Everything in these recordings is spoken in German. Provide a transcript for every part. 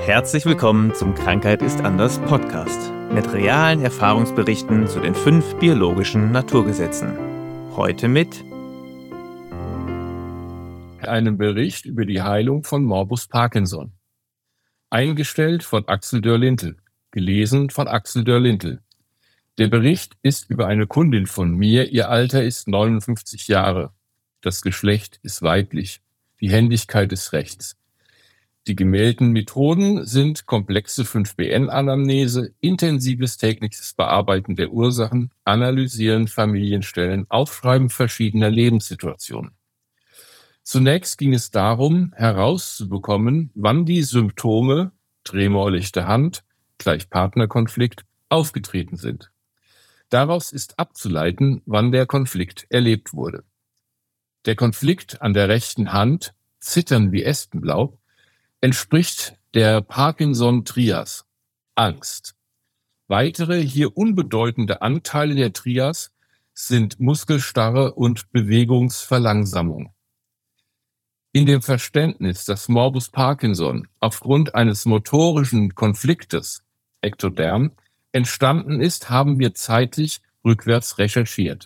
Herzlich willkommen zum Krankheit ist anders Podcast mit realen Erfahrungsberichten zu den 5 biologischen Naturgesetzen. Heute mit einem Bericht über die Heilung von Morbus Parkinson. Eingestellt von Axel Dörr-Lintel, gelesen von Axel Dörr-Lintel. Der Bericht ist über eine Kundin von mir, ihr Alter ist 59 Jahre. Das Geschlecht ist weiblich, die Händigkeit ist rechts. Die gemeldeten Methoden sind komplexe 5-BN-Anamnese, intensives tägliches Bearbeiten der Ursachen, Analysieren Familienstellen, Aufschreiben verschiedener Lebenssituationen. Zunächst ging es darum, herauszubekommen, wann die Symptome, Tremor lichte Hand, gleich Partnerkonflikt, aufgetreten sind. Daraus ist abzuleiten, wann der Konflikt erlebt wurde. Der Konflikt an der rechten Hand, Zittern wie Espenlaub, entspricht der Parkinson-Trias, Angst. Weitere hier unbedeutende Anteile der Trias sind Muskelstarre und Bewegungsverlangsamung. In dem Verständnis, dass Morbus Parkinson aufgrund eines motorischen Konfliktes, Ektoderm, entstanden ist, haben wir zeitlich rückwärts recherchiert.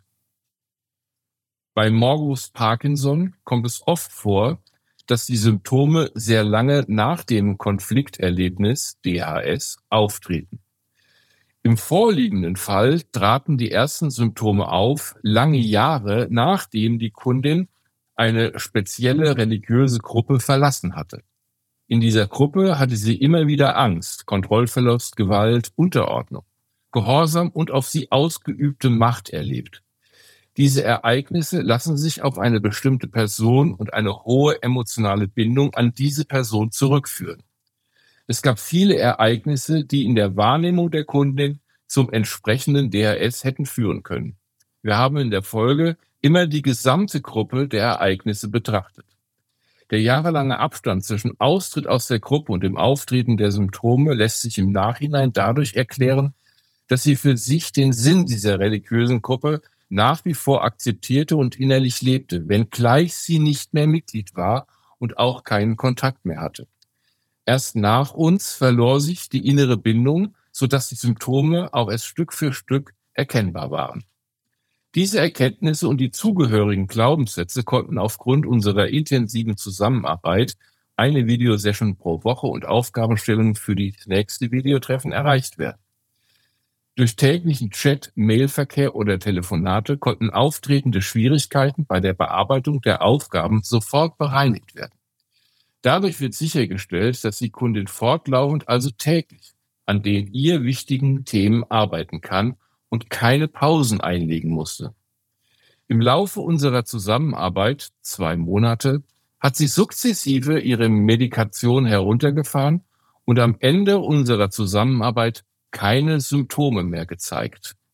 Bei Morbus Parkinson kommt es oft vor, dass die Symptome sehr lange nach dem Konflikterlebnis, DHS, auftreten. Im vorliegenden Fall traten die ersten Symptome auf, lange Jahre nachdem die Kundin eine spezielle religiöse Gruppe verlassen hatte. In dieser Gruppe hatte sie immer wieder Angst, Kontrollverlust, Gewalt, Unterordnung, Gehorsam und auf sie ausgeübte Macht erlebt. Diese Ereignisse lassen sich auf eine bestimmte Person und eine hohe emotionale Bindung an diese Person zurückführen. Es gab viele Ereignisse, die in der Wahrnehmung der Kundin zum entsprechenden DHS hätten führen können. Wir haben in der Folge immer die gesamte Gruppe der Ereignisse betrachtet. Der jahrelange Abstand zwischen Austritt aus der Gruppe und dem Auftreten der Symptome lässt sich im Nachhinein dadurch erklären, dass sie für sich den Sinn dieser religiösen Gruppe nach wie vor akzeptierte und innerlich lebte, wenngleich sie nicht mehr Mitglied war und auch keinen Kontakt mehr hatte. Erst nach uns verlor sich die innere Bindung, sodass die Symptome auch erst Stück für Stück erkennbar waren. Diese Erkenntnisse und die zugehörigen Glaubenssätze konnten aufgrund unserer intensiven Zusammenarbeit, eine Videosession pro Woche und Aufgabenstellungen für die nächste Videotreffen erreicht werden. Durch täglichen Chat, Mailverkehr oder Telefonate konnten auftretende Schwierigkeiten bei der Bearbeitung der Aufgaben sofort bereinigt werden. Dadurch wird sichergestellt, dass die Kundin fortlaufend, also täglich, an den ihr wichtigen Themen arbeiten kann und keine Pausen einlegen musste. Im Laufe unserer Zusammenarbeit, 2 Monate, hat sie sukzessive ihre Medikation heruntergefahren und am Ende unserer Zusammenarbeit keine Symptome mehr gezeigt.